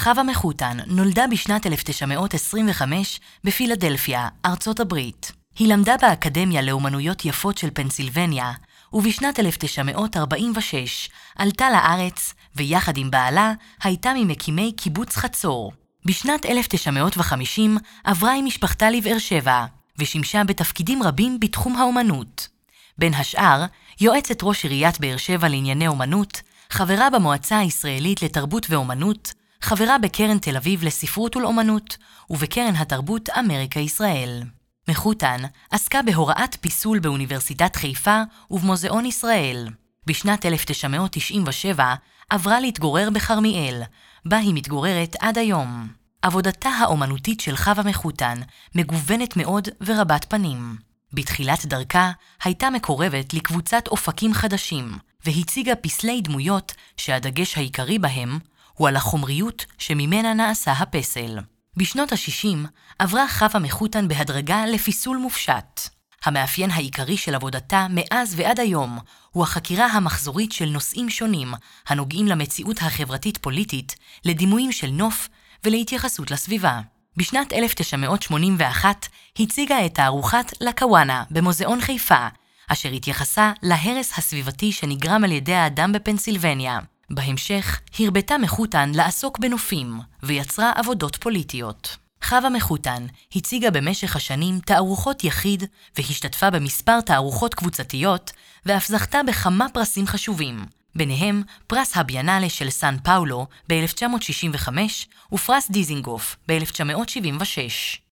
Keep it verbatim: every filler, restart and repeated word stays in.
חווה מחותן נולדה בשנת אלף תשע מאות עשרים וחמש בפילדלפיה, ארצות הברית. היא למדה באקדמיה לאומנויות יפות של פנסילבניה, ובשנת אלף תשע מאות ארבעים ושש עלתה לארץ, ויחד עם בעלה הייתה ממקימי קיבוץ חצור. בשנת אלף תשע מאות וחמישים עברה עם משפחתה לבאר שבע, ושימשה בתפקידים רבים בתחום האומנות. בין השאר, יועצת ראש עיריית באר שבע לענייני אומנות, חברה במועצה הישראלית לתרבות ואומנות, חברה בקרן תל אביב לספרות ולאומנות, ובקרן התרבות אמריקה ישראל. מחותן עסקה בהוראת פיסול באוניברסיטת חיפה ובמוזיאון ישראל. בשנת אלף תשע מאות תשעים ושבע עברה להתגורר בכרמיאל, בה היא מתגוררת עד היום. עבודתה האומנותית של חווה מחותן מגוונת מאוד ורבת פנים. בתחילת דרכה הייתה מקורבת לקבוצת אופקים חדשים, והציגה פסלי דמויות שהדגש העיקרי בהם הוא על החומריות שממנה נעשה הפסל. בשנות ה-שישים עברה חווה מחותן בהדרגה לפיסול מופשט. המאפיין העיקרי של עבודתה מאז ועד היום הוא החקירה המחזורית של נושאים שונים הנוגעים למציאות החברתית-פוליטית, לדימויים של נוף ולהתייחסות לסביבה. בשנת אלף תשע מאות שמונים ואחת הציגה את תערוכת לקוואנה במוזיאון חיפה, אשר התייחסה להרס הסביבתי שנגרם על ידי האדם בפנסילבניה. בהמשך הרבתה מחותן לעסוק בנופים ויצרה עבודות פוליטיות. חווה מחותן הציגה במשך השנים תערוכות יחיד והשתתפה במספר תערוכות קבוצתיות ואף זכתה בכמה פרסים חשובים, ביניהם פרס הביאנלה של סן פאולו ב-אלף תשע מאות שישים וחמש ופרס דיזינגוף ב-אלף תשע מאות שבעים ושש.